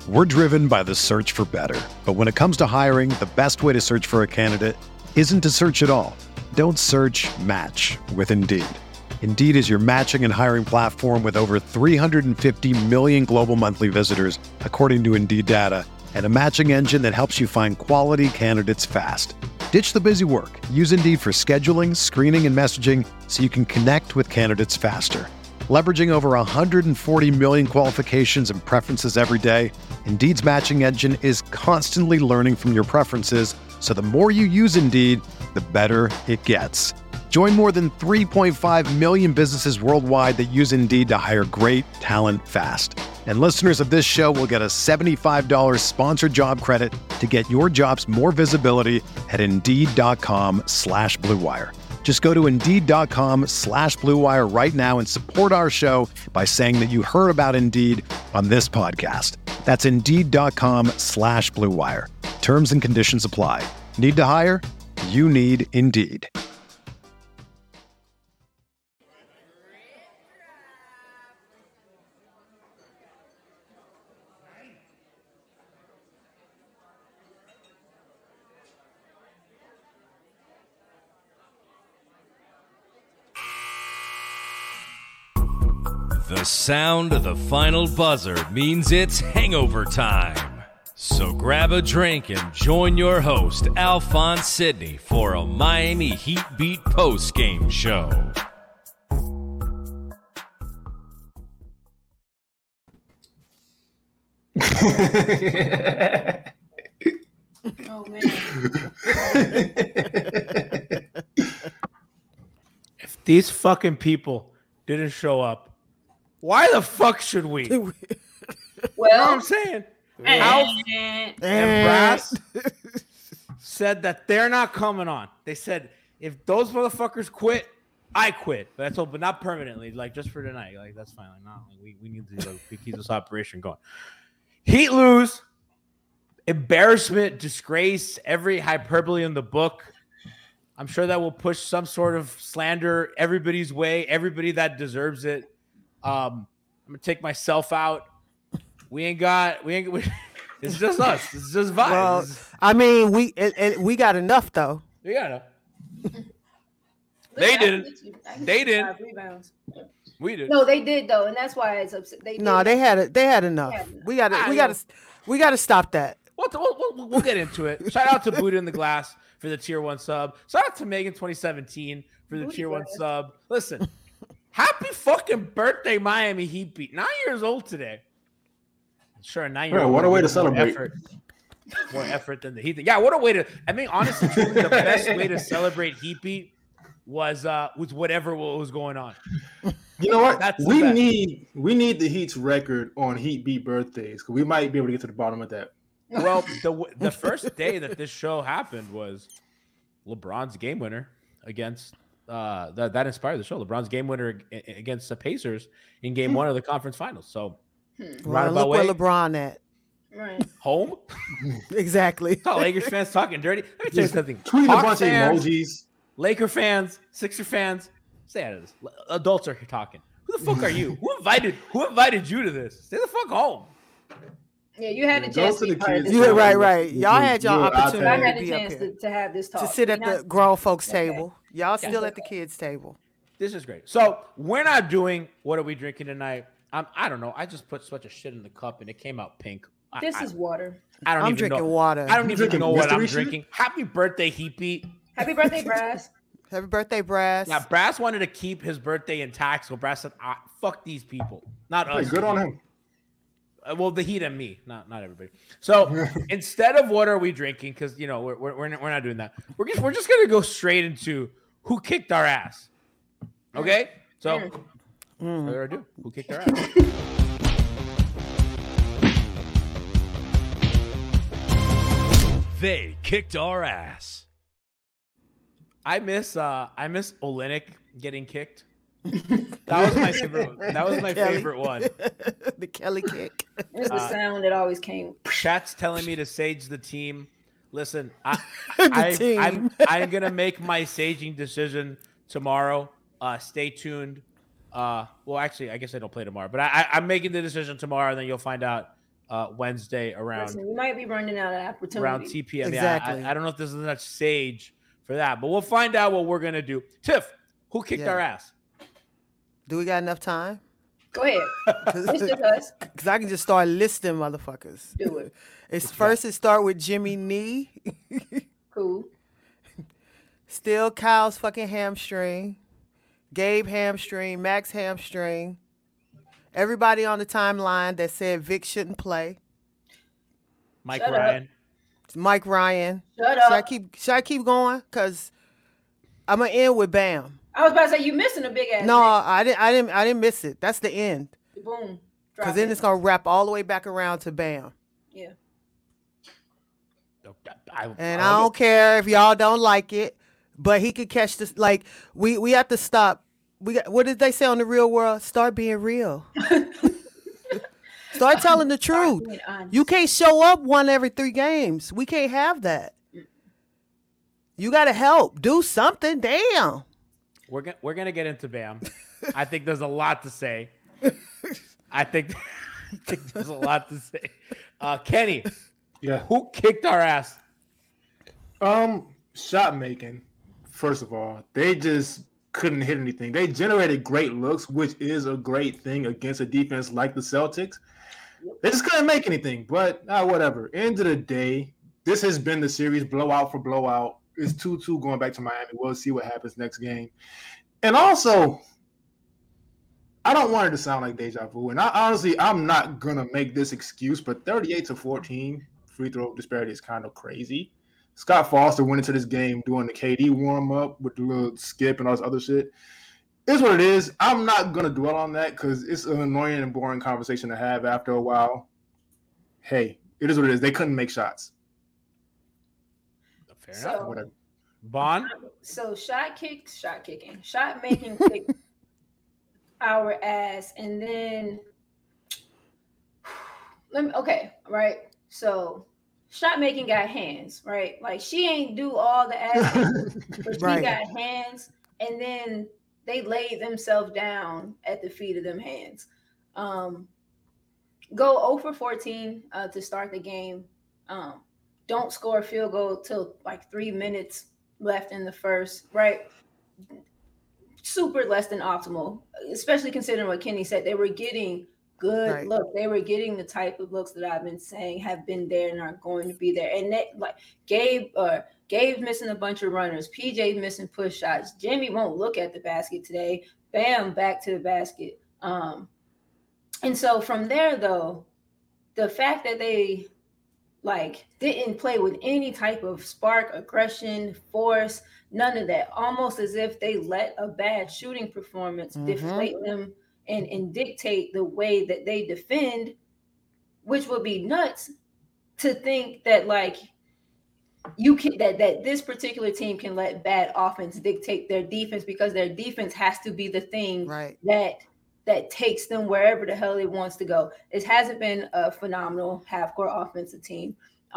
We're driven by the search for better. But when it comes to hiring, the best way to search for a candidate isn't to search at all. Don't search, match with Indeed. Indeed is your matching and hiring platform with over 350 million global monthly visitors, according to Indeed data, and a matching engine that helps you find quality candidates fast. Ditch the busy work. Use Indeed for scheduling, screening, and messaging so you can connect with candidates faster. Leveraging over 140 million qualifications and preferences every day, Indeed's matching engine is constantly learning from your preferences, so the more you use Indeed, the better it gets. Join more than 3.5 million businesses worldwide that use Indeed to hire great talent fast. And listeners of this show will get a $75 sponsored job credit to get your jobs more visibility at Indeed.com/Blue Wire. Just go to Indeed.com/Blue Wire right now and support our show by saying that you heard about Indeed on this podcast. That's Indeed.com/Blue Wire. Terms and conditions apply. Need to hire? You need Indeed. The sound of the final buzzer means it's hangover time. So grab a drink and join your host, Alphonse Sidney, for a Miami Heat Beat post-game show. Oh, man. If these fucking people didn't show up, why the fuck should we? You know what I'm saying? Alf and Brass said that they're not coming on. They said, if those motherfuckers quit, I quit. But that's all, but not permanently, like just for tonight. Like that's fine. Like, not like we need to keep this operation going. Heat lose, embarrassment, disgrace, every hyperbole in the book. I'm sure that will push some sort of slander everybody's way, everybody that deserves it. I'm gonna take myself out. It's just us. It's just vibes. Well, I mean, we got enough though. We got enough. They didn't. They didn't. We did. No, they did though, and that's why it's upset. They had enough. We got to stop that. We'll get into it. Shout out to Buddha in the Glass for the tier 1 sub. Shout out to Megan 2017 for the tier 1 sub. Listen, happy fucking birthday, Miami Heat Beat. 9 years old today. Sure, 9 years old. What a way to celebrate. More effort than the Heat. Yeah, what a way to. I mean, honestly, truly, the best way to celebrate Heat Beat was whatever was going on. You know what? We need the Heat's record on Heat Beat birthdays because we might be able to get to the bottom of that. Well, the first day that this show happened was LeBron's game winner against that inspired the show. LeBron's game winner against the Pacers in Game 1 of the conference finals. So, right look where LeBron at. Right. Home. Exactly. Oh, Lakers fans talking dirty. Let me tell you something. Tweet a bunch of emojis. Laker fans, Sixer fans, stay out of this. Adults are here talking. Who the fuck are you? Who invited you to this? Stay the fuck home. Yeah, you had a chance to be part of this. Right. Y'all had your opportunity. I had a chance to have this talk. To sit at the grown folks table. Y'all still at the kids table. This is great. So we're not doing what are we drinking tonight? I don't know. I just put such a shit in the cup and it came out pink. This is water. I'm drinking water. I don't even know what I'm drinking. Happy birthday, Heat Beat. Happy birthday, Brass. Happy birthday, Brass. Yeah, Brass wanted to keep his birthday intact, so Brass said, fuck these people. Not us. Good on him. Well, the Heat and me, not everybody. So instead of what are we drinking, because we're not doing that. We're just gonna go straight into who kicked our ass. Okay? So without further ado, who kicked our ass? They kicked our ass. I miss Olynyk getting kicked. That was my favorite. That was my favorite one. The Kelly kick. It's the sound that always came. Chat's telling me to sage the team. Listen, I'm gonna make my saging decision tomorrow. Stay tuned. Well, actually, I guess I don't play tomorrow, but I'm making the decision tomorrow, and then you'll find out Wednesday around. Listen, we might be running out of opportunity around TPM. Exactly. Yeah, I don't know if this is enough sage for that, but we'll find out what we're gonna do. Tiff, who kicked our ass? Do we got enough time? Go ahead. List us. Because I can just start listing motherfuckers. Do it. It start with Jimmy Nee. Cool. Still Kyle's fucking hamstring. Gabe hamstring. Max hamstring. Everybody on the timeline that said Vic shouldn't play. Mike Ryan. Mike Ryan. Shut up. Should I keep going? Because I'm gonna end with Bam. I was about to say you missing a big ass. No, I didn't miss it. That's the end. Boom. Because then it's gonna wrap all the way back around to Bam. Yeah. I don't care if y'all don't like it, but he could catch this. Like we have to stop. What did they say on The Real World? Start being real. Start telling the truth. You can't show up one every 3 games. We can't have that. You got to help. Do something. Damn. We're gonna get into Bam. I think there's a lot to say. I think there's a lot to say. Kenny, who kicked our ass? Shot making. First of all, they just couldn't hit anything. They generated great looks, which is a great thing against a defense like the Celtics. They just couldn't make anything, but whatever. End of the day, this has been the series blowout for blowout. It's 2-2 going back to Miami. We'll see what happens next game. And also, I don't want it to sound like deja vu. And I'm not going to make this excuse, but 38-14 free throw disparity is kind of crazy. Scott Foster went into this game doing the KD warm-up with the little skip and all this other shit. It's what it is. I'm not going to dwell on that because it's an annoying and boring conversation to have after a while. Hey, it is what it is. They couldn't make shots. Fair enough. Whatever. Bond? So shot making kicked our ass. And then, right? So shot making got hands, right? Like she ain't do all the ass, but she got hands. And then they laid themselves down at the feet of them hands. Go 0 for 14 to start the game. Don't score a field goal till like 3 minutes left in the first, right? Super less than optimal, especially considering what Kenny said. They were getting good looks. They were getting the type of looks that I've been saying have been there and are going to be there. And they, like Gabe missing a bunch of runners, PJ missing push shots. Jimmy won't look at the basket today. Bam, back to the basket. And so from there, though, the fact that they didn't play with any type of spark, aggression, force, none of that, almost as if they let a bad shooting performance deflate them and dictate the way that they defend, which would be nuts to think that you can that this particular team can let bad offense dictate their defense, because their defense has to be the thing that takes them wherever the hell it wants to go. It hasn't been a phenomenal half-court offensive team.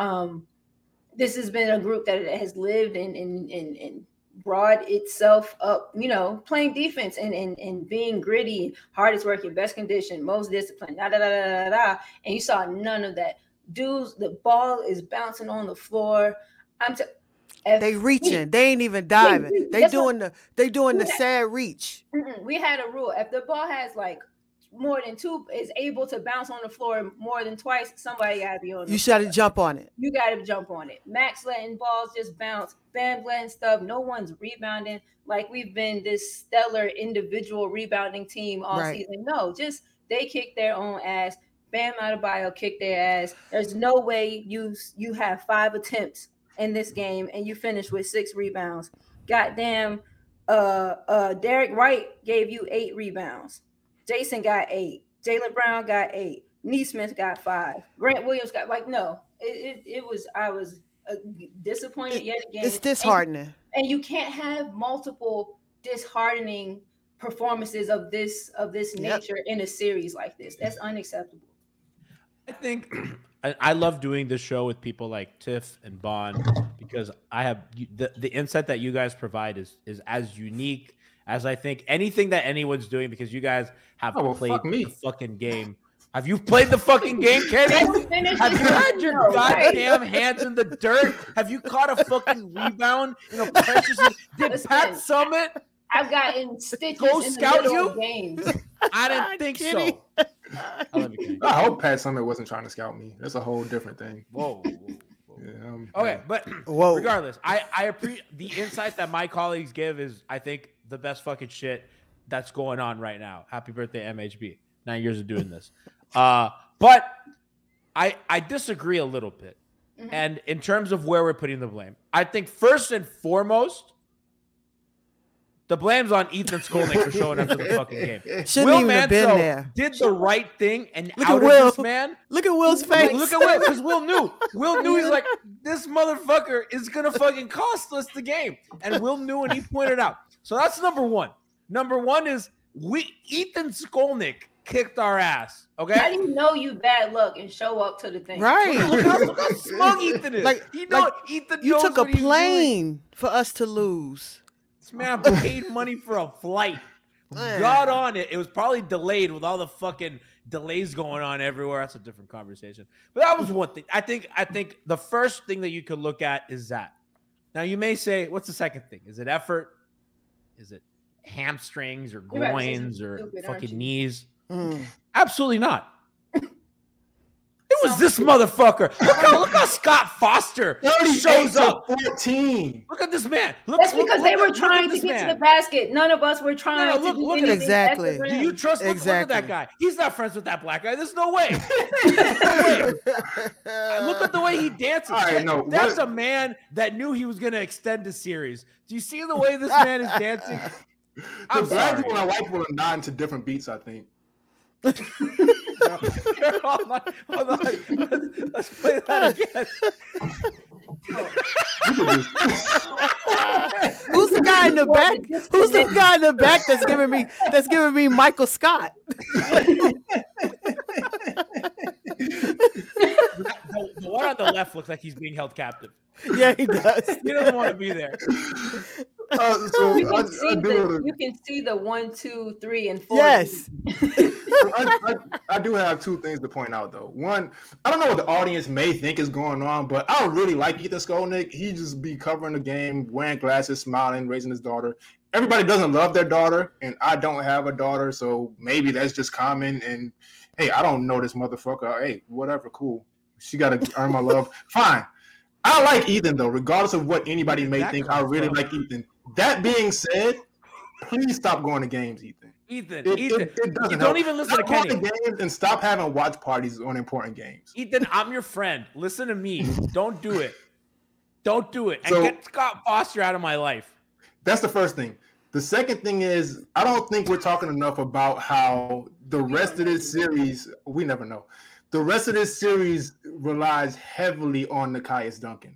This has been a group that has lived and brought itself up, playing defense and being gritty, hardest working, best condition, most disciplined, and you saw none of that. Dudes, the ball is bouncing on the floor. They reaching. They ain't even diving. They doing the sad reach. We had a rule. If the ball has more than two, is able to bounce on the floor more than twice, somebody gotta be on it. You gotta jump on it. You gotta jump on it. Max letting balls just bounce. Bam letting stuff. No one's rebounding like we've been this stellar individual rebounding team all season. No, just they kick their own ass. Bam Adebayo kicked their ass. There's no way you have 5 attempts in this game and you finish with 6 rebounds. Goddamn, Derek Wright gave you 8 rebounds. Jason got 8. Jaylen Brown got 8. Neesmith got 5. Grant Williams got I was disappointed yet again. It's disheartening. And you can't have multiple disheartening performances of this nature in a series like this. That's unacceptable. I think I love doing this show with people like Tiff and Bond because I have the insight that you guys provide is as unique as I think anything that anyone's doing, because you guys have played the fucking game Have you played the fucking game, Kenny? Have you had your goddamn hands in the dirt? Have you caught a fucking rebound in a precious? Did Pat Summit? I've gotten stitches in the middle of games. I didn't think so. I hope Pat Summit wasn't trying to scout me. That's a whole different thing. Whoa. Yeah, okay, but regardless, I appreciate the insight that my colleagues give is, I think, the best fucking shit that's going on right now. Happy birthday, MHB. 9 years of doing this. But I disagree a little bit. Mm-hmm. And in terms of where we're putting the blame, I think first and foremost, the blame's on Ethan Skolnick for showing up to the fucking game. Shouldn't even have been there. Did the right thing and look outed at Will. This man. Look at Will's face. Look at Will, because Will knew. Will knew. He's like, this motherfucker is going to fucking cost us the game. And Will knew, and he pointed out. So that's number one. Number one is Ethan Skolnick kicked our ass. Okay. How do you know you bad luck and show up to the thing? Right. Look how smug Ethan is. Ethan you took a plane for us to lose. This man paid money for a flight. Got on it. It was probably delayed with all the fucking delays going on everywhere. That's a different conversation. But that was one thing. I think the first thing that you could look at is that. Now you may say, what's the second thing? Is it effort? Is it hamstrings or groins or fucking knees? Absolutely not. It was this motherfucker. Look how Scott Foster shows up. 14. Look at this man. That's because they were trying to get to the basket. None of us were trying to do anything. Exactly. Do you trust look at that guy? He's not friends with that black guy. There's no way. Look at the way he dances. That's a man that knew he was going to extend the series. Do you see the way this man is dancing? The black people and white people are nodding to different beats, I think. Hold on. Let's play that again. Who's the guy in the back? Who's the guy in the back that's giving me Michael Scott? The one on the left looks like he's being held captive. Yeah, he does. He doesn't want to be there. So you can see the 1, 2, 3, and 4. Yes. I do have two things to point out, though. One, I don't know what the audience may think is going on, but I don't really like Ethan Skolnick. He just be covering the game, wearing glasses, smiling, raising his daughter. Everybody doesn't love their daughter, and I don't have a daughter, so maybe that's just common. And, hey, I don't know this motherfucker. Hey, whatever, cool. She got to earn my love. Fine. I like Ethan, though, regardless of what anybody may think. I really like Ethan. That being said, please stop going to games, Ethan. Ethan, it doesn't don't even listen to Kenny. Games and stop having watch parties on important games. Ethan, I'm your friend. Listen to me. Don't do it. Don't do it. And So- get Scott Foster out of my life. That's the first thing. The second thing is, I don't think we're talking enough about how the rest of this series, we never know. The rest of this series relies heavily on Nekias Duncan.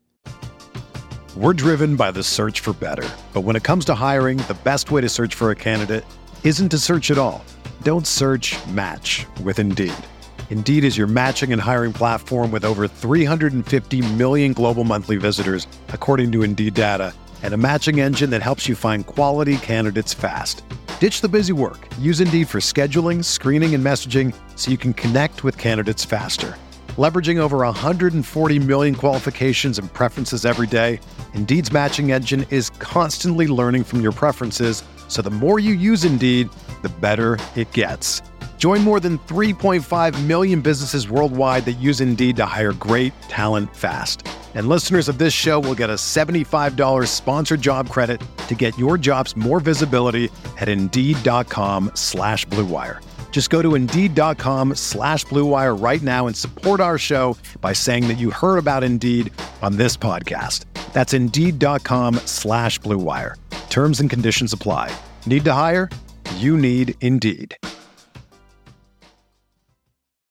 We're driven by the search for better. But when it comes to hiring, the best way to search for a candidate isn't to search at all. Don't search, match with Indeed. Indeed is your matching and hiring platform with over 350 million global monthly visitors, according to Indeed data, and a matching engine that helps you find quality candidates fast. Ditch the busy work. Use Indeed for scheduling, screening, and messaging so you can connect with candidates faster. Leveraging over 140 million qualifications and preferences every day, Indeed's matching engine is constantly learning from your preferences, so the more you use Indeed, the better it gets. Join more than 3.5 million businesses worldwide that use Indeed to hire great talent fast. And listeners of this show will get a $75 sponsored job credit to get your jobs more visibility at Indeed.com/Blue Wire. Just go to Indeed.com/Blue Wire right now and support our show by saying that you heard about Indeed on this podcast. That's Indeed.com/Blue Wire. Terms and conditions apply. Need to hire? You need Indeed.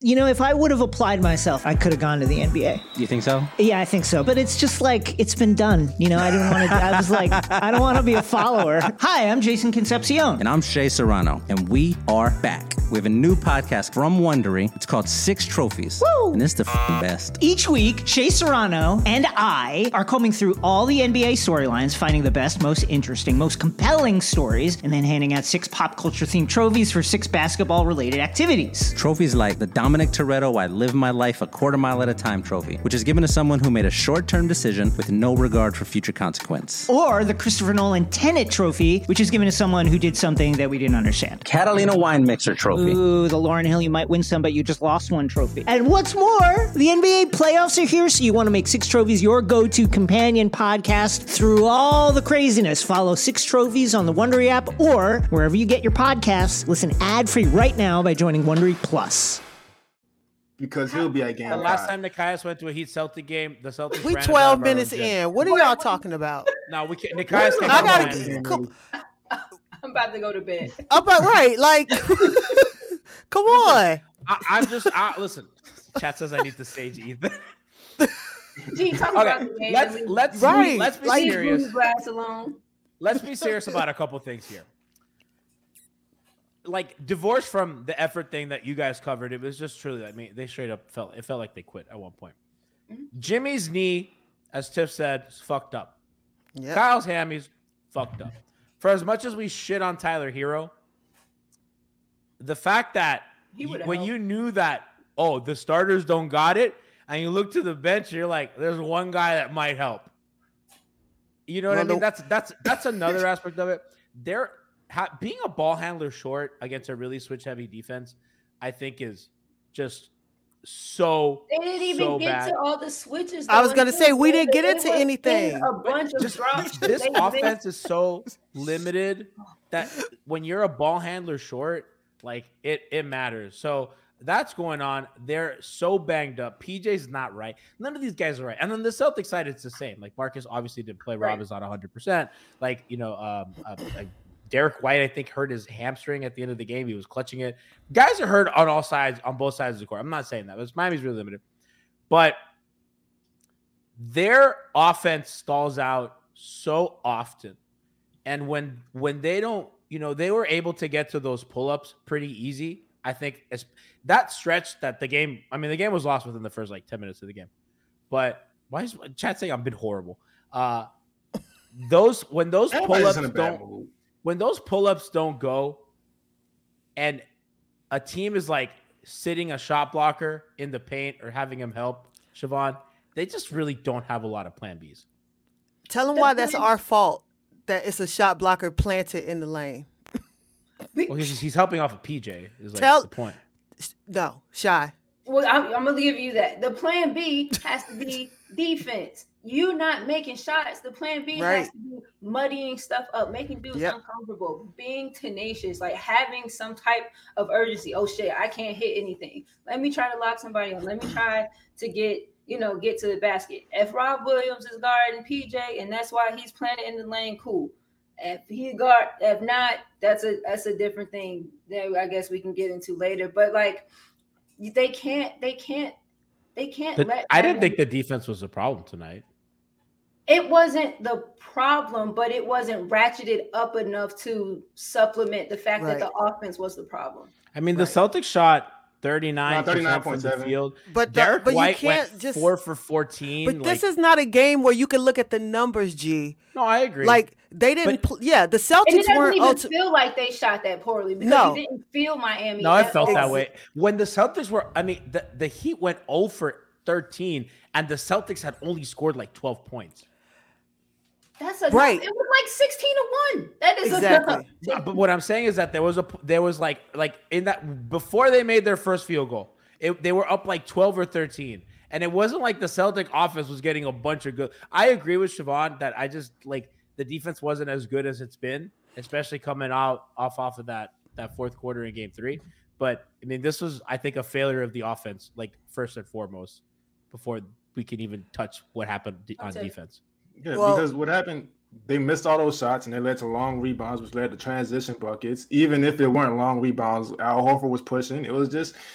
You know, if I would have applied myself, I could have gone to the NBA. You think so? Yeah, I think so. But it's just like, it's been done. You know, I didn't want to, I was like, I don't want to be a follower. Hi, I'm Jason Concepcion. And I'm Shea Serrano. And we are back. We have a new podcast from Wondery. It's called Six Trophies. Woo! And it's the best. Each week, Shea Serrano and I are combing through all the NBA storylines, finding the best, most interesting, most compelling stories, and then handing out 6 pop culture themed trophies for 6 basketball related activities. Trophies like the Dominic Toretto I Live My Life a Quarter Mile at a Time trophy, which is given to someone who made a short-term decision with no regard for future consequence. Or the Christopher Nolan Tenet trophy, which is given to someone who did something that we didn't understand. Catalina Wine Mixer trophy. Ooh, the Lauryn Hill, you might win some, but you just lost one trophy. And what's more, the NBA playoffs are here, so you want to make 6 Trophies your go-to companion podcast through all the craziness. Follow 6 Trophies on the Wondery app or wherever you get your podcasts. Listen ad-free right now by joining Wondery Plus. Because he'll be at game. The last time Nikias went to a Heat Celtic game, the Celtics. We 12 minutes in. What are y'all talking about? No, we can't. Nikias can't. I'm about to go to bed. About right, like, come on. I'm just listen. Chat says I need to stage Ethan. Gee, talk about the game. Let's be serious. Let's be serious about a couple things here. Like, divorced from the effort thing that you guys covered, it was just truly, I mean, they straight up felt like they quit at one point. Mm-hmm. Jimmy's knee, as Tiff said, is fucked up. Yep. Kyle's hammy's fucked up. For as much as we shit on Tyler Hero, the fact that when you knew that, oh, the starters don't got it, and you look to the bench, you're like, there's one guy that might help. You know what I mean? That's another aspect of it. Being a ball handler short against a really switch-heavy defense, I think, is just so They didn't even get bad. To all the switches. I was going to say, we didn't get into anything. A bunch of drops. This offense is so limited that when you're a ball handler short, like, it matters. So that's going on. They're so banged up. PJ's not right. None of these guys are right. And then the Celtics side, it's the same. Like, Marcus obviously didn't play. Rob is not 100%. Like, you know, Derek White, I think, hurt his hamstring at the end of the game. He was clutching it. Guys are hurt on all sides, on both sides of the court. I'm not saying that. Miami's really limited. But their offense stalls out so often. And when they don't, you know, they were able to get to those pull-ups pretty easy. I think that stretch that the game was lost within the first, 10 minutes of the game. But why is chat saying I've been horrible? When those pull-ups don't go and a team is like sitting a shot blocker in the paint or having him help Siobhan, they just really don't have a lot of plan Bs. Tell them why that's our fault that it's a shot blocker planted in the lane. Well, he's helping off of PJ is the point. No, Shy. Well, I'm going to give you that. The plan B has to be defense. You not making shots. The plan B has to be muddying stuff up, making dudes uncomfortable, being tenacious, like having some type of urgency. Oh shit, I can't hit anything. Let me try to lock somebody on. Let me try to get to the basket. If Rob Williams is guarding PJ and that's why he's planted in the lane, cool. If not, that's a different thing that I guess we can get into later. But like, they can't. I didn't think the defense was a problem tonight. It wasn't the problem, but it wasn't ratcheted up enough to supplement the fact that the offense was the problem. I mean, the Celtics shot 39% from the field. But Derek White you can't went just 4 for 14. But this is not a game where you can look at the numbers, G. No, I agree. Like, they didn't the Celtics and it weren't even feel like they shot that poorly because you didn't feel Miami. No, I felt that way. When the Celtics were, I mean, the Heat went 0 for 13 and the Celtics had only scored 12 points. That's right. It was 16-1. That is exactly. But what I'm saying is that there was like in that before they made their first field goal, they were up 12 or 13, and it wasn't like the Celtic offense was getting a bunch of good. I agree with Siobhan that I just the defense wasn't as good as it's been, especially coming off of that fourth quarter in Game 3. But I mean, this was I think a failure of the offense, first and foremost, before we can even touch what happened on defense. Yeah, because what happened, they missed all those shots and they led to long rebounds, which led to transition buckets. Even if it weren't long rebounds, Al Horford was pushing. It was just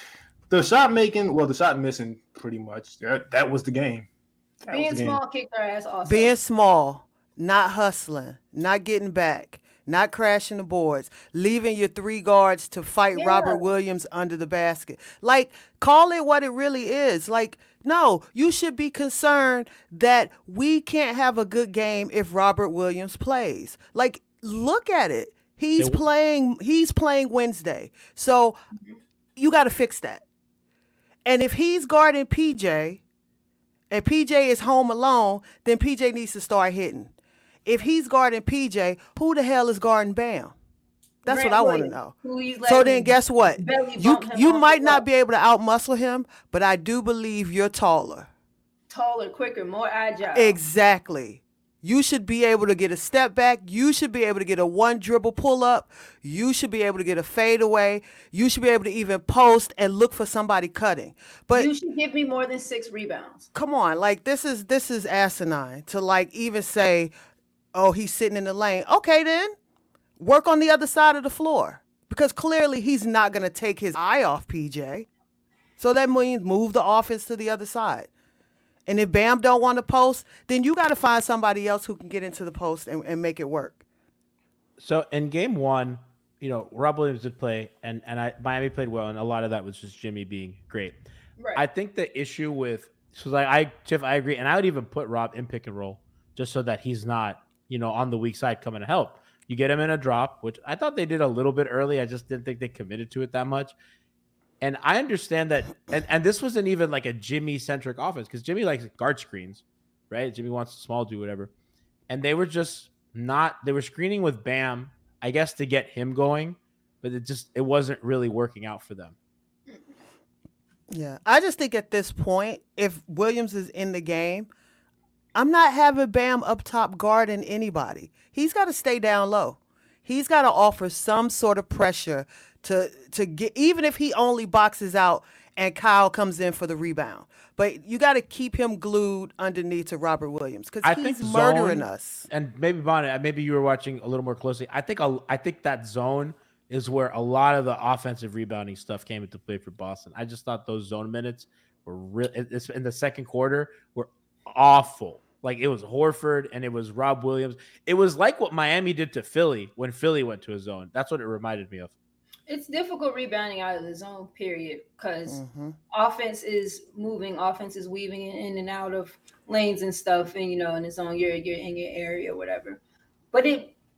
The shot making, the shot missing, pretty much. That was the game. Being small kicked our ass also. Being small, not hustling, not getting back, not crashing the boards, leaving your 3 guards to fight Robert Williams under the basket. Like, call it what it really is. Like, no, you should be concerned that we can't have a good game if Robert Williams plays. Like, look at it. He's playing Wednesday. So you got to fix that. And if he's guarding PJ and PJ is home alone, then PJ needs to start hitting. If he's guarding PJ, who the hell is guarding Bam? That's what I want to know. So then guess what? You might not be able to outmuscle him, but I do believe you're taller. Taller, quicker, more agile. Exactly. You should be able to get a step back. You should be able to get a 1 dribble pull up. You should be able to get a fade away. You should be able to even post and look for somebody cutting. But you should give me more than 6 rebounds. Come on, like this is asinine to like even say, oh, he's sitting in the lane. Okay, then work on the other side of the floor because clearly he's not going to take his eye off PJ. So that means move the offense to the other side. And if Bam don't want to post, then you got to find somebody else who can get into the post and make it work. So in game 1, Rob Williams did play, and Miami played well, and a lot of that was just Jimmy being great. Right. I think the issue with Tiff, I agree, and I would even put Rob in pick and roll just so that he's not on the weak side coming to help. You get him in a drop, which I thought they did a little bit early. I just didn't think they committed to it that much. And I understand that, and this wasn't even like a Jimmy-centric offense because Jimmy likes guard screens, right? Jimmy wants to small do whatever. And they were just they were screening with Bam, I guess, to get him going, but it wasn't really working out for them. Yeah, I just think at this point, if Williams is in the game, I'm not having Bam up top guarding anybody. He's got to stay down low. He's got to offer some sort of pressure to get, even if he only boxes out and Kyle comes in for the rebound. But you got to keep him glued underneath to Robert Williams because he's murdering us. And maybe, Bonnet, maybe you were watching a little more closely. I think that zone is where a lot of the offensive rebounding stuff came into play for Boston. I just thought those zone minutes were in the second quarter were awful. Like it was Horford and it was Rob Williams. It was like what Miami did to Philly when Philly went to a zone. That's what it reminded me of. It's difficult rebounding out of the zone, period, because offense is moving, offense is weaving in and out of lanes and stuff, and in the zone, you're in your area or whatever. But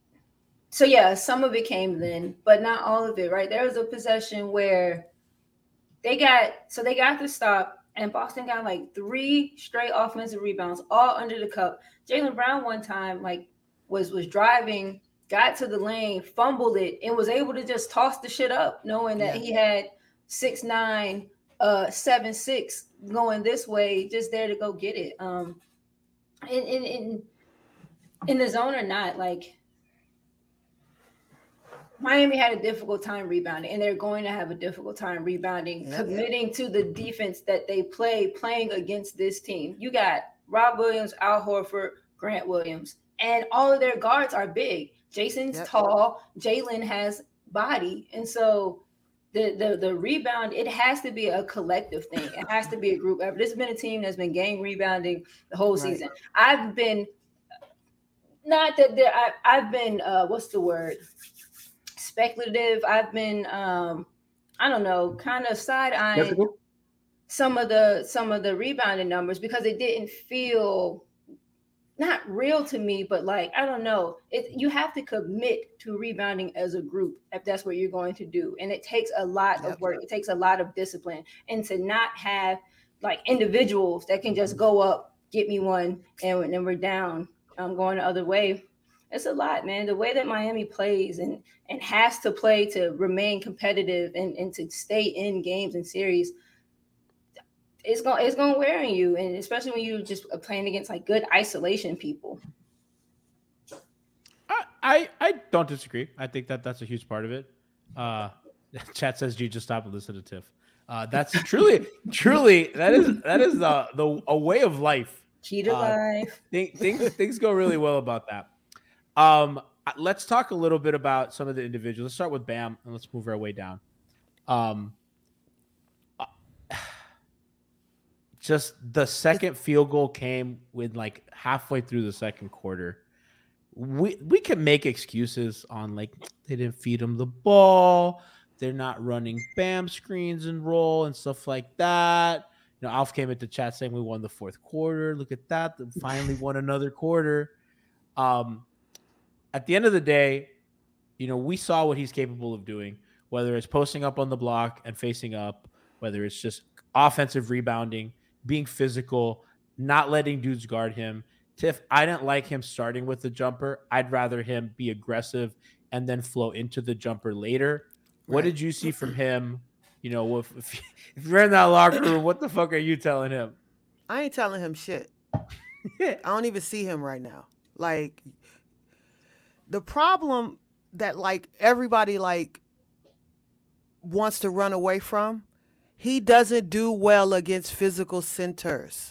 some of it came then, but not all of it, right? There was a possession where they got the stop, and Boston got like 3 straight offensive rebounds, all under the cup. Jaylen Brown one time was driving, got to the lane, fumbled it, and was able to just toss the shit up, knowing that he had 6'9", 7'6" going this way, just there to go get it. In the zone or not, like Miami had a difficult time rebounding, and they're going to have a difficult time rebounding, committing to the defense that they playing against this team. You got Rob Williams, Al Horford, Grant Williams, and all of their guards are big. Jason's tall. Jaylen has body. And so the rebound, it has to be a collective thing. It has to be a group effort. This has been a team that's been game rebounding the whole season. I've been what's the word? Speculative. I've been I don't know, kind of side-eyeing some of the rebounding numbers because it didn't feel not real to me, but like, I don't know. You have to commit to rebounding as a group if that's what you're going to do. And it takes a lot of work. It takes a lot of discipline. And to not have like individuals that can just go up, get me one, and then we're down, going the other way. It's a lot, man. The way that Miami plays and has to play to remain competitive and to stay in games and series, it's gonna wear on you, and especially when you just are playing against like good isolation people. I don't disagree. I think that's a huge part of it. Chat says G just stop and listen to Tiff. That's truly that is a way of life. Key to life. Things go really well about that. Let's talk a little bit about some of the individuals. Let's start with Bam and let's move our way down. just the second field goal came with like halfway through the second quarter. We can make excuses on like they didn't feed him the ball, they're not running Bam screens and roll and stuff like that. You know, Alf came into chat saying we won the fourth quarter. Look at that, finally won another quarter. At the end of the day, you know, we saw what he's capable of doing, whether it's posting up on the block and facing up, whether it's just offensive rebounding, being physical, not letting dudes guard him. Tiff, I didn't like him starting with the jumper. I'd rather him be aggressive and then flow into the jumper later. Right. What did you see from him? You know, if you're in that locker room, what the fuck are you telling him? I ain't telling him shit. I don't even see him right now. Like, the problem that, like, everybody, like, wants to run away from, he doesn't do well against physical centers.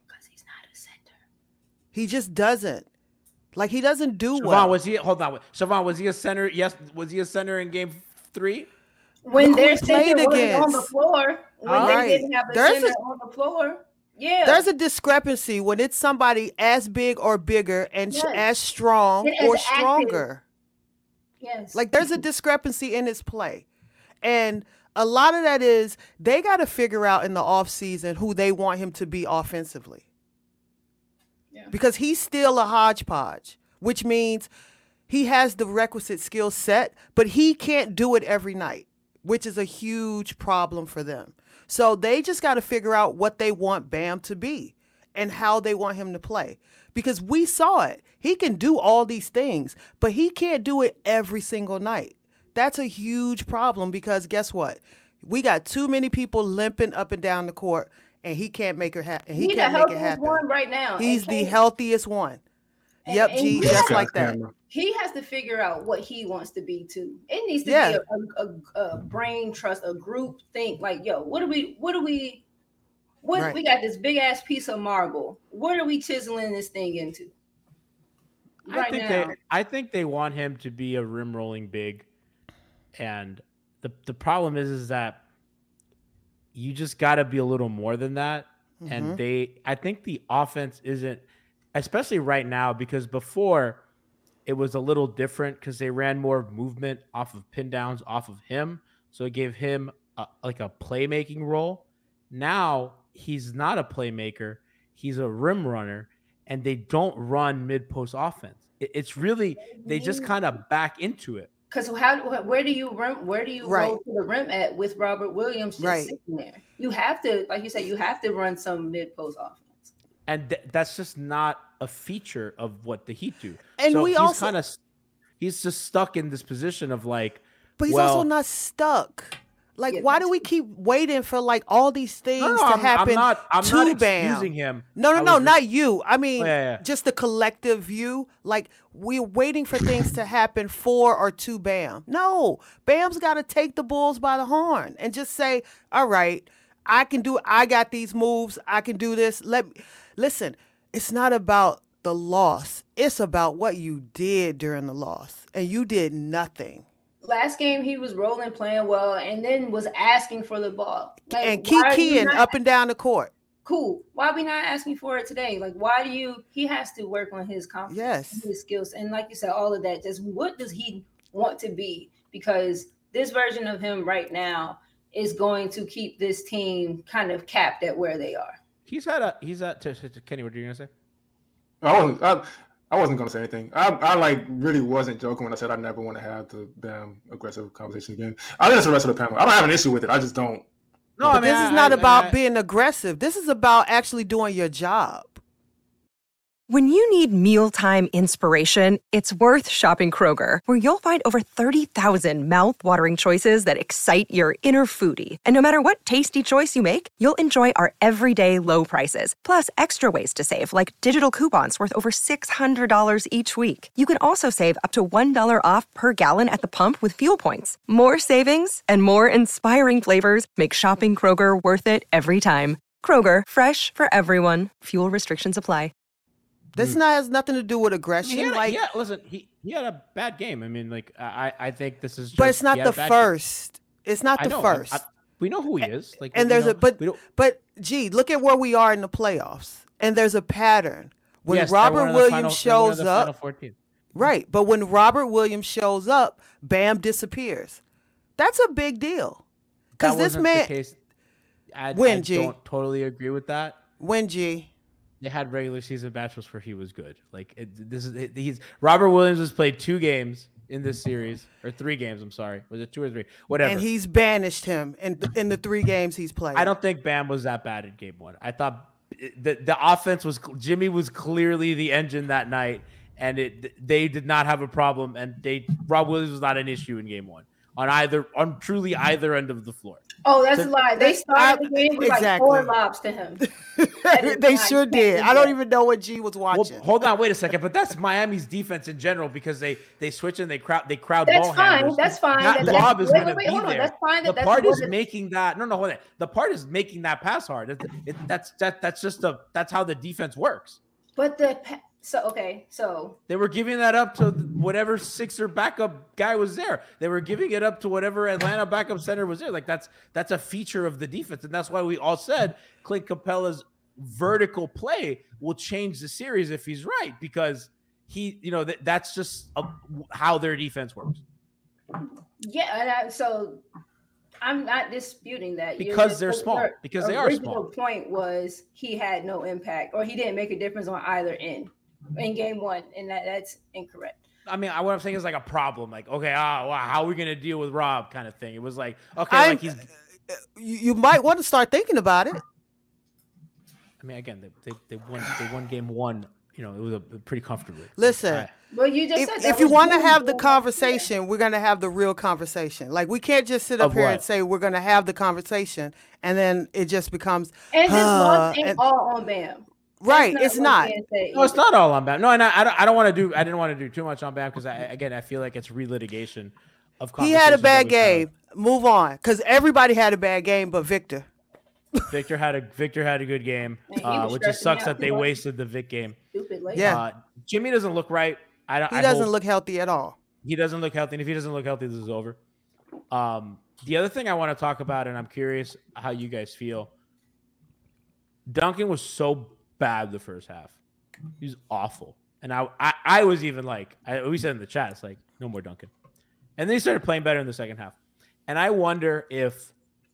He just doesn't. Like, he doesn't do well. Siobhan, was he a center? Yes. Was he a center in game 3? When their center wasn't on the floor. When they didn't have a center on the floor. Yeah. There's a discrepancy when it's somebody as big or bigger and as strong or stronger. Yes. Like, there's a discrepancy in his play. And a lot of that is they got to figure out in the offseason who they want him to be offensively. Because he's still a hodgepodge, which means he has the requisite skill set, but he can't do it every night, which is a huge problem for them. So they just got to figure out what they want Bam to be and how they want him to play. Because we saw it. He can do all these things, but he can't do it every single night. That's a huge problem because guess what? We got too many people limping up and down the court. And he can't make it happen. He can't make it happen. One right now. He's the healthiest one. Yep, G, just like that. He has to figure out what he wants to be too. It needs to be a brain trust, a group think. Like, yo, we got this big ass piece of marble. What are we chiseling this thing into? I think they want him to be a rim rolling big, and the problem is that. You just got to be a little more than that. Mm-hmm. And I think the offense isn't, especially right now, because before it was a little different because they ran more movement off of pin downs off of him. So it gave him a playmaking role. Now he's not a playmaker. He's a rim runner, and they don't run mid-post offense. It's really, they just kind of back into it. Because where do you roll to the rim at with Robert Williams just sitting there? You have to, like you said, you have to run some mid-post offense. And that's just not a feature of what the Heat do. And so he's just stuck in this position of like. But he's also not stuck. Like, why do we keep waiting for like all these things to happen? I'm not excusing him. No, not you. I mean, just the collective view. Like, we're waiting for things to happen for or to Bam. No, Bam's got to take the Bulls by the horn and just say, all right, I got these moves. I can do this. Listen, it's not about the loss. It's about what you did during the loss. And you did nothing. Last game, he was rolling, playing well, and then was asking for the ball. Like, and keying up and down the court. Cool. Why are we not asking for it today? Like, he has to work on his confidence, his skills. And like you said, all of that, just what does he want to be? Because this version of him right now is going to keep this team kind of capped at where they are. Kenny, what are you going to say? I wasn't going to say anything. I like really wasn't joking when I said I never want to have the Bam aggressive conversation again. I think that's the rest of the panel. I don't have an issue with it. I just don't. No, but this is not about being aggressive. This is about actually doing your job. When you need mealtime inspiration, it's worth shopping Kroger, where you'll find over 30,000 mouth-watering choices that excite your inner foodie. And no matter what tasty choice you make, you'll enjoy our everyday low prices, plus extra ways to save, like digital coupons worth over $600 each week. You can also save up to $1 off per gallon at the pump with fuel points. More savings and more inspiring flavors make shopping Kroger worth it every time. Kroger, fresh for everyone. Fuel restrictions apply. This has nothing to do with aggression. Listen, he had a bad game. I mean, like, I think this is just... But it's not the first. It's not the first. We know who he is. Like, and there's but gee, look at where we are in the playoffs, and there's a pattern when Robert Williams shows up. Right, but when Robert Williams shows up, Bam disappears. That's a big deal. Because this man, I don't totally agree with that. When G, they had regular season matchups where he was good. Like Robert Williams has played 2 games in this series, or 3 games. I'm sorry, was it 2 or 3? Whatever. And he's banished him in the 3 games he's played. I don't think Bam was that bad in game 1. I thought the offense was Jimmy was clearly the engine that night. And they did not have a problem, and Rob Williams was not an issue in game 1 on truly either end of the floor. Oh, that's a lie. They started the game with like 4 lobs to him. They sure did. I don't even know what G was watching. Well, hold on, wait a second. But that's Miami's defense in general because they switch and they crowd that's ball fine. handlers. That's fine. That lob is going to be there. That's fine. The part is making that. No, hold on. The part is making that pass hard. That's how the defense works. But so they were giving that up to whatever Sixer backup guy was there. They were giving it up to whatever Atlanta backup center was there. Like that's a feature of the defense, and that's why we all said Clint Capella's vertical play will change the series if he's right, because that's just how their defense works. Yeah, so I'm not disputing that because they're small. Because they are small. The point was he had no impact, or he didn't make a difference on either end in game 1, and that's incorrect. I mean, what I'm saying is like a problem. Like, okay, how are we going to deal with Rob kind of thing? It was like, okay, you might want to start thinking about it. I mean, again, they won game 1. It was pretty comfortably. Listen, well, you just said if you want to have the conversation, we're going to have the real conversation. Like, we can't just sit up here and say we're going to have the conversation, and then it just becomes. And this loss ain't all on Bam. Right, it's not. No, it's not all on Bam. No, and I don't want to do. I didn't want to do too much on Bam because I feel like it's relitigation of. He had a bad game. Move on, because everybody had a bad game, but Victor. Victor had a good game, which just sucks that they wasted the Vic game. Yeah, Jimmy doesn't look right. He doesn't look healthy at all. He doesn't look healthy, and if he doesn't look healthy, this is over. The other thing I want to talk about, and I'm curious how you guys feel. Duncan was so bad the first half. He was awful. And I was even like, we said in the chat, it's like, no more Duncan. And then he started playing better in the second half. And I wonder if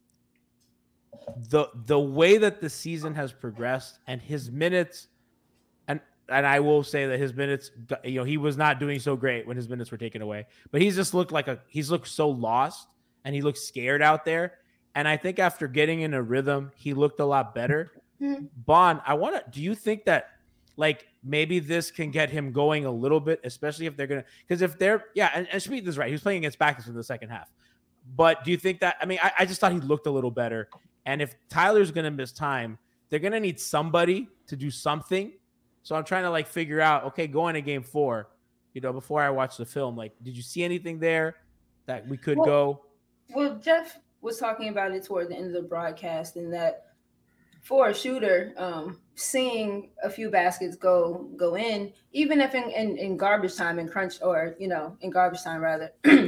the way that the season has progressed and his minutes, and I will say that his minutes, he was not doing so great when his minutes were taken away. But he's just looked he's looked so lost and he looked scared out there. And I think after getting in a rhythm, he looked a lot better. Bond, do you think that maybe this can get him going a little bit, especially if they're going to, because if they're, and Schmid is right. He was playing against Backus in the second half. But do you think that, I just thought he looked a little better. And if Tyler's going to miss time, they're going to need somebody to do something. So I'm trying to figure out, okay, going to game 4, before I watch the film, did you see anything there that we could go? Well, Jeff was talking about it toward the end of the broadcast, and that for a shooter, seeing a few baskets go in, even if in garbage time, in crunch, or in garbage time rather,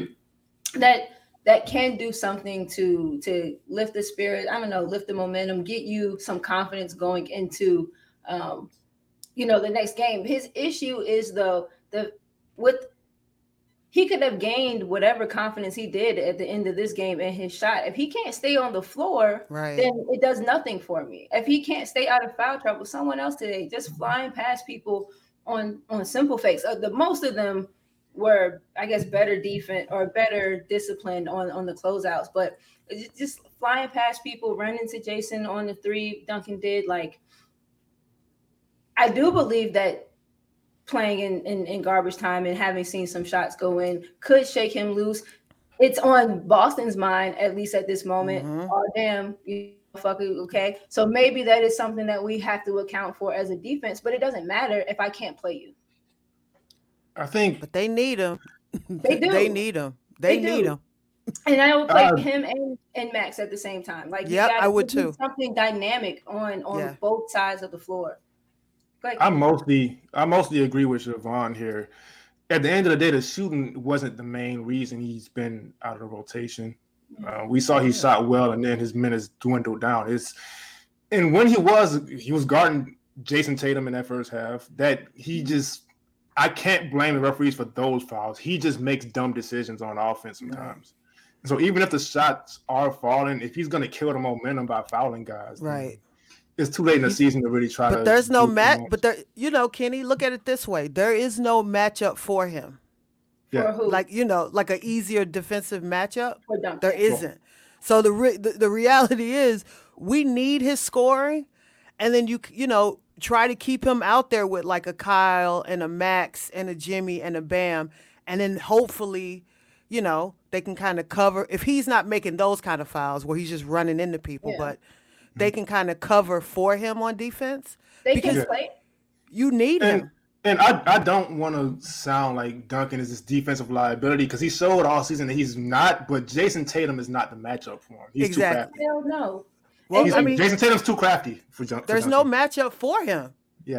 that can do something to lift the spirit. I don't know, lift the momentum, get you some confidence going into the next game. His issue is he could have gained whatever confidence he did at the end of this game in his shot. If he can't stay on the floor, then it does nothing for me. If he can't stay out of foul trouble, someone else today just flying past people on simple fakes. The most of them were, I guess, better defense or better discipline on the closeouts, but just flying past people, running to Jason on the 3 Duncan did. I do believe that playing in garbage time and having seen some shots go in could shake him loose. It's on Boston's mind, at least at this moment. Oh, damn, you fucking okay. So maybe that is something that we have to account for as a defense, but it doesn't matter if I can't play you. I think. But they need him. They do. They need him. They need him. And I would play him and Max at the same time. I would too. Something dynamic on both sides of the floor. I mostly agree with Siobhan here. At the end of the day, the shooting wasn't the main reason he's been out of the rotation. We saw he shot well, and then his minutes dwindled down. And when he was guarding Jason Tatum in that first half, I can't blame the referees for those fouls. He just makes dumb decisions on offense sometimes. Right. So even if the shots are falling, if he's going to kill the momentum by fouling guys, right, it's too late in the season to really try. But there's no match. But there, Kenny, look at it this way: there is no matchup for him. Yeah. For who? Like like an easier defensive matchup. There isn't. So the reality is, we need his scoring, and then you try to keep him out there with like a Kyle and a Max and a Jimmy and a Bam, and then hopefully, they can kind of cover if he's not making those kind of fouls where he's just running into people, but they can kind of cover for him on defense. They can play. You need him. And I don't want to sound like Duncan is this defensive liability because he showed all season that he's not, but Jason Tatum is not the matchup for him. He's too crafty. Hell no. Well, Jason Tatum's too crafty for Duncan. There's no matchup for him. Yeah.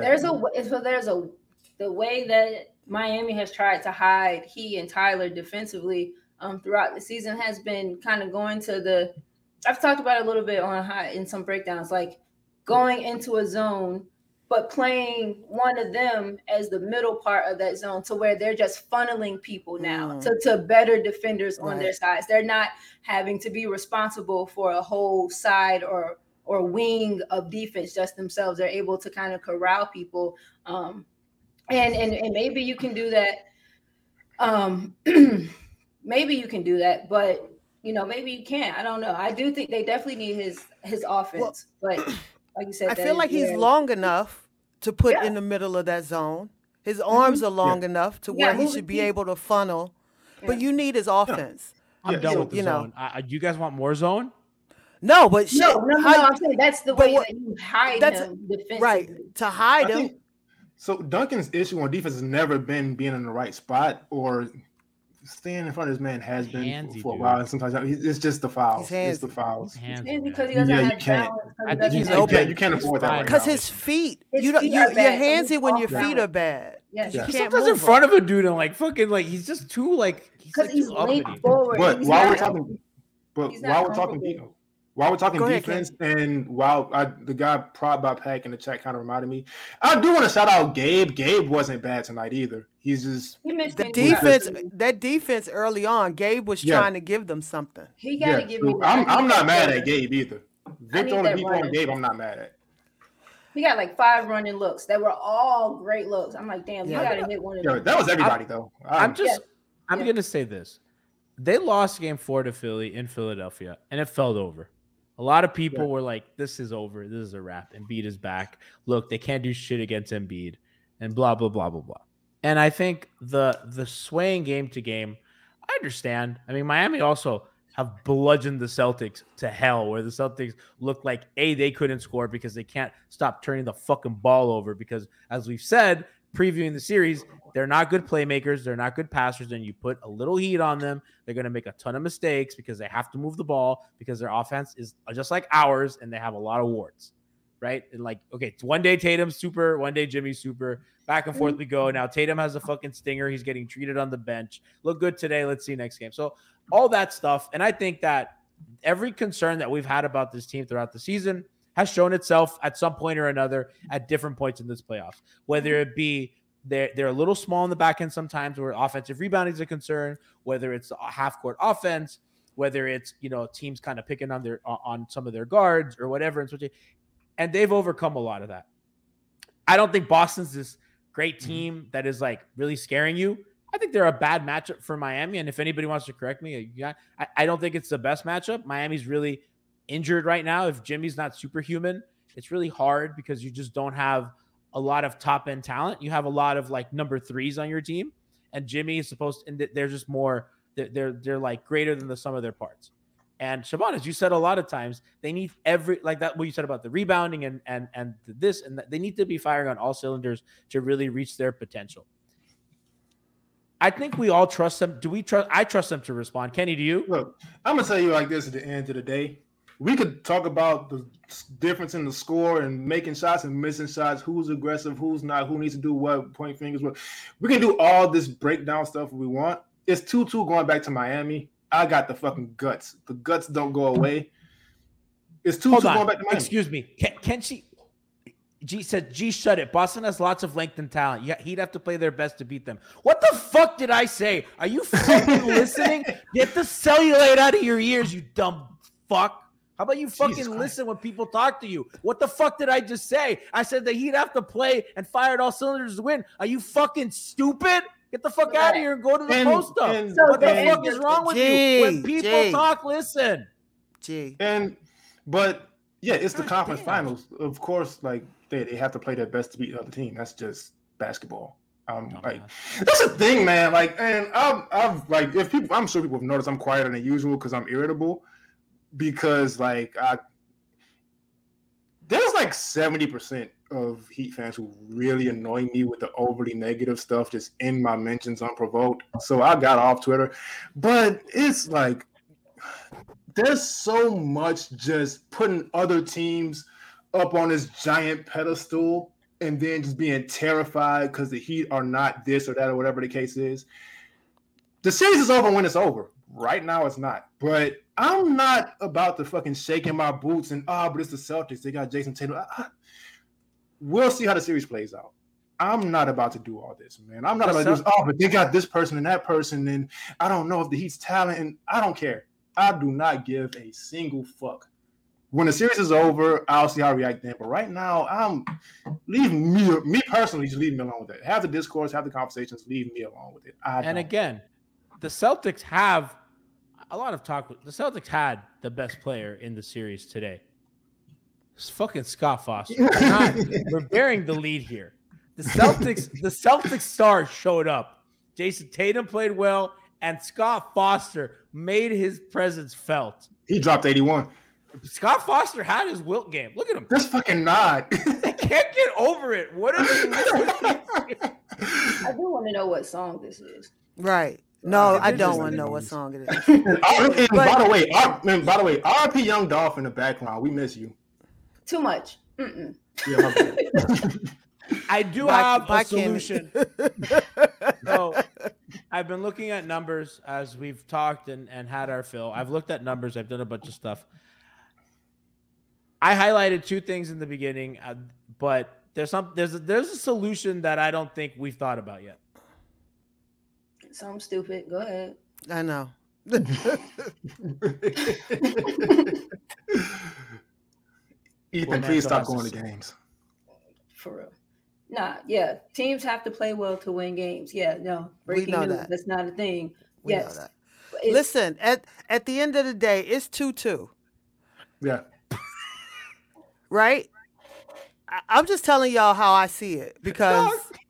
The way that Miami has tried to hide he and Tyler defensively throughout the season has been kind of going to I've talked about it a little bit in some breakdowns, like going into a zone, but playing one of them as the middle part of that zone to where they're just funneling people now to better defenders on their sides. They're not having to be responsible for a whole side or wing of defense just themselves. They're able to kind of corral people. And maybe you can do that. Maybe you can do that, but maybe you can't. I don't know. I do think they definitely need his offense, but like you said, I feel like he's long enough to put in the middle of that zone. His arms are long enough to where he should be able to funnel, but you need his offense. I'm done with the zone. You guys want more zone? No, but no. I'm saying that's the way that you hide him defensively. Right, to hide him. So Duncan's issue on defense has never been being in the right spot or staying in front of his man has been for a while, and sometimes it's just the fouls. It's the fouls. Because he doesn't have balance. You can't afford that because his feet. You're handsy when your feet are bad. Yes. You can't move in front of a dude and he's just too because he's linked forward. But while we're talking defense, and while the guy Prod by Pack in the chat kind of reminded me, I do want to shout out Gabe. Gabe wasn't bad tonight either. He's just that defense early on. Gabe was trying to give them something. He got to give me. I'm not mad at Gabe either. Victor on Gabe, I'm not mad at. He got 5 running looks that were all great looks. I'm like, damn, you got to hit one of them. That was everybody though. I'm going to say this: they lost Game 4 to Philly in Philadelphia, and it felt over. A lot of people were like, this is over. This is a wrap. Embiid is back. Look, they can't do shit against Embiid and blah, blah, blah, blah, blah. And I think the swaying game to game, I understand. I mean, Miami also have bludgeoned the Celtics to hell where the Celtics look like, they couldn't score because they can't stop turning the fucking ball over because, as we've said, previewing the series, they're not good playmakers. They're not good passers. And you put a little heat on them, they're going to make a ton of mistakes because they have to move the ball because their offense is just like ours and they have a lot of warts, right? And it's one day Tatum super, one day Jimmy super, back and forth we go. Now Tatum has a fucking stinger. He's getting treated on the bench. Look good today. Let's see next game. So all that stuff. And I think that every concern that we've had about this team throughout the season has shown itself at some point or another at different points in this playoffs, whether it be they're a little small in the back end sometimes where offensive rebounding is a concern, whether it's a half-court offense, whether it's, teams kind of picking on some of their guards or whatever. And they've overcome a lot of that. I don't think Boston's this great team that is really scaring you. I think they're a bad matchup for Miami. And if anybody wants to correct me, I don't think it's the best matchup. Miami's really injured right now. If Jimmy's not superhuman, it's really hard because you just don't have a lot of top end talent. You have a lot of number 3s on your team, and Jimmy is and they're just more, they're greater than the sum of their parts. And Shaban, as you said a lot of times, they need that, what you said about the rebounding and this, and that they need to be firing on all cylinders to really reach their potential. I think we all trust them. I trust them to respond. Kenny, do you? Look, I'm going to tell you like this at the end of the day. We could talk about the difference in the score and making shots and missing shots, who's aggressive, who's not, who needs to do what, point fingers, what. We can do all this breakdown stuff we want. It's 2-2 going back to Miami. I got the fucking guts. The guts don't go away. It's 2-2 going back to Miami. Excuse me. Can she? G said, G, shut it. Boston has lots of length and talent. Yeah, he'd have to play their best to beat them. What the fuck did I say? Are you fucking listening? Get the cellulite out of your ears, you dumb fuck. How about you fucking listen when people talk to you? What the fuck did I just say? I said that he'd have to play and fire at all cylinders to win. Are you fucking stupid? Get the fuck out of here and go to the post-up. What the fuck is wrong with you? When people talk, listen. But yeah, it's the conference finals. Of course, like they have to play their best to beat the other team. That's just basketball. That's the thing, man. Like, and I've like, if people, I'm sure people have noticed I'm quieter than usual because I'm irritable. Because like there's like 70% of Heat fans who really annoy me with the overly negative stuff just in my mentions unprovoked. So I got off Twitter, but it's like there's so much just putting other teams up on this giant pedestal and then just being terrified because the Heat are not this or that or whatever the case is. The series is over when it's over. Right now it's not. But I'm not about to fucking shake in my boots and, but it's the Celtics. They got Jason Tatum. We'll see how the series plays out. I'm not about to do all this, man. I'm not about to do this. But they got this person and that person, and I don't know if the Heat's talent, and I don't care. I do not give a single fuck. When the series is over, I'll see how I react then. But right now, me personally, just leave me alone with it. Have the discourse, have the conversations, leave me alone with it. Again, the Celtics have a lot of talk. The Celtics had the best player in the series today. It's fucking Scott Foster. We're bearing the lead here. The Celtics stars showed up. Jason Tatum played well, and Scott Foster made his presence felt. He dropped 81. Scott Foster had his wilt game. Look at him. Just fucking nod. They can't get over it. What are they I do want to know what song this is. Right. No, I don't want to know what song it is. By the way, RP Young Dolph in the background. We miss you. Too much. Yeah, I do have a solution. So I've been looking at numbers as we've talked and had our fill. I've looked at numbers. I've done a bunch of stuff. I highlighted two things in the beginning, but there's a solution that I don't think we've thought about yet. Something stupid. Go ahead. I know. Ethan, please stop going to games. For real. Nah, yeah. Teams have to play well to win games. Yeah, no. Breaking news, that's not a thing. Yes. Listen, at the end of the day, it's 2-2. Yeah. Right? I'm just telling y'all how I see it because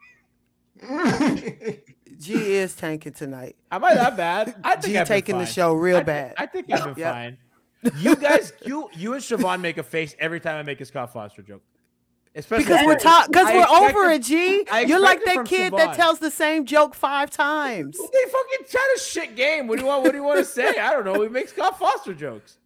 G is tanking tonight. Am I that bad? I think G taking the show real bad. I think I've been fine. You guys, you and Siobhan make a face every time I make a Scott Foster joke. Especially because we're over it, G. You're like that kid that tells the same joke 5 times. They fucking chat a shit game. What do you want to say? I don't know. We make Scott Foster jokes.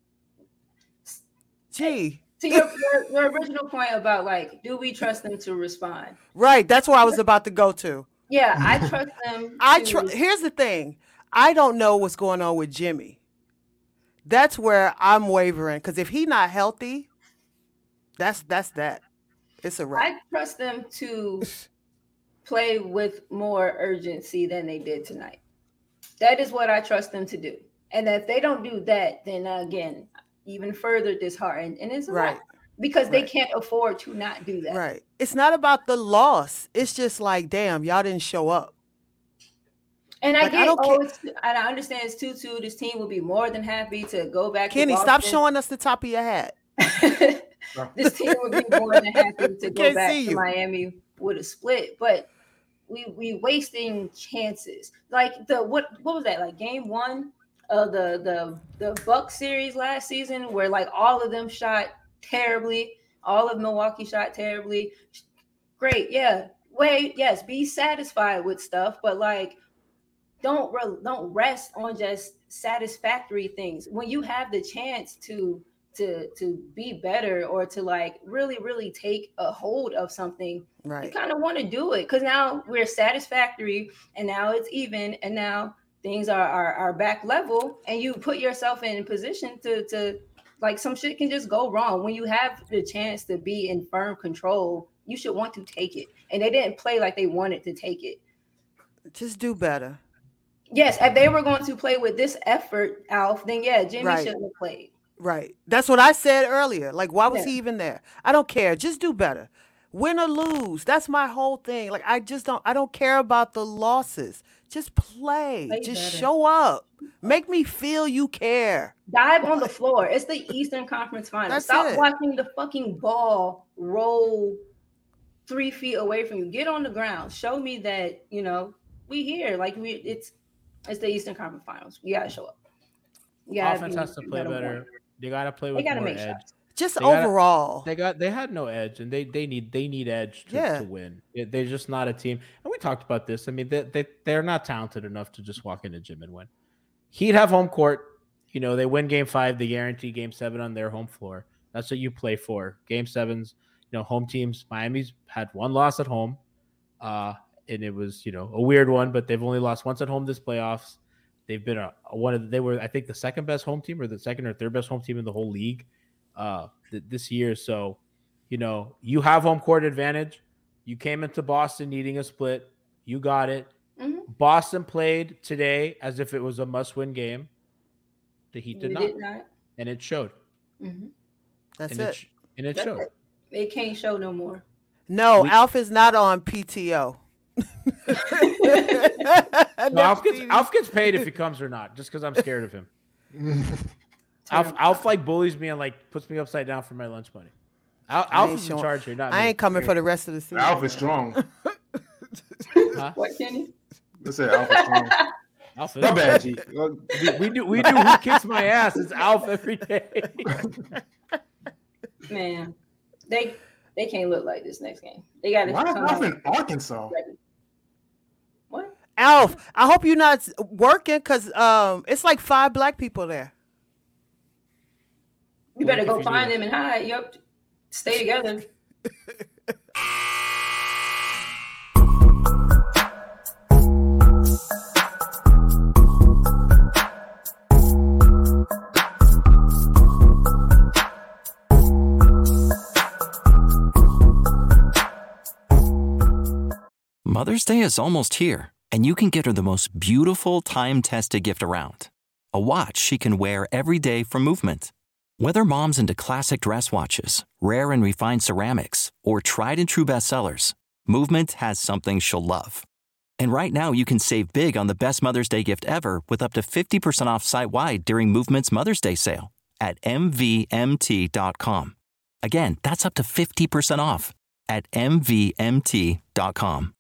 G. To your original point about like, do we trust them to respond? Right. That's where I was about to go to. Yeah, I trust them. Here's the thing. I don't know what's going on with Jimmy. That's where I'm wavering because if he's not healthy, that's that. It's a wrap. I trust them to play with more urgency than they did tonight. That is what I trust them to do. And if they don't do that, then again, even further disheartened. And it's right because they can't afford to not do that. Right. It's not about the loss. It's just like, damn, y'all didn't show up. And I understand it's 2-2. This team will be more than happy to go back. Kenny, stop showing us the top of your hat. This team would be more than happy to go back to Miami with a split, but we wasting chances. Like what was that? Like game 1 of the Bucks series last season, where like all of them shot terribly, all of Milwaukee shot terribly. Great, yeah. Yes, be satisfied with stuff, but like don't rest on just satisfactory things. When you have the chance to be better or to like really take a hold of something, you kind of want to do it because now we're satisfactory and now it's even and now things are back level, and you put yourself in a position to like some shit can just go wrong. When you have the chance to be in firm control, you should want to take it. And they didn't play like they wanted to take it. Just do better. Yes, if they were going to play with this effort, Alf, then yeah, Jimmy shouldn't have played. Right. That's what I said earlier. Like, why was he even there? I don't care. Just do better. Win or lose. That's my whole thing. Like, I don't care about the losses. Just play just better. Show up. Make me feel you care. Dive on the floor. It's the Eastern Conference Finals. Stop watching the fucking ball roll 3 feet away from you. Get on the ground. Show me that, we here. Like it's the Eastern Conference Finals. You gotta show up. Offense has to play better. They gotta play with more edge. Shots. Just overall, they had no edge, and they need edge to win. They're just not a team. And we talked about this. I mean, they're not talented enough to just walk in the gym and win. He'd have home court. They win Game 5. They guarantee Game 7 on their home floor. That's what you play for. Game 7s. Home teams. Miami's had one loss at home, and it was a weird one. But they've only lost once at home this playoffs. They've been they were, I think, the second best home team or the second or third best home team in the whole league this year. So, you have home court advantage. You came into Boston needing a split. You got it. Mm-hmm. Boston played today as if it was a must-win game. The Heat did not. And it showed. Mm-hmm. That's it. And it showed. They can't show no more. No, Alf is not on PTO. Alf gets paid if he comes or not, just because I'm scared of him. Alf like bullies me and like puts me upside down for my lunch money. Alf is in charge here. Not I ain't coming for the rest of the season. Alf is strong. Huh? What, Kenny? Let's say Alf is strong. Alf is bad, G. We do who kicks my ass. It's Alf every day. Man, they can't look like this next game. They got to come Alf in Arkansas. Ready. What? Alf, I hope you're not working because it's like 5 black people there. You better go find them and hide. Yep. Stay together. Mother's Day is almost here, and you can get her the most beautiful time-tested gift around. A watch she can wear every day from Movement. Whether mom's into classic dress watches, rare and refined ceramics, or tried and true bestsellers, Movement has something she'll love. And right now you can save big on the best Mother's Day gift ever with up to 50% off site-wide during Movement's Mother's Day sale at MVMT.com. Again, that's up to 50% off at MVMT.com.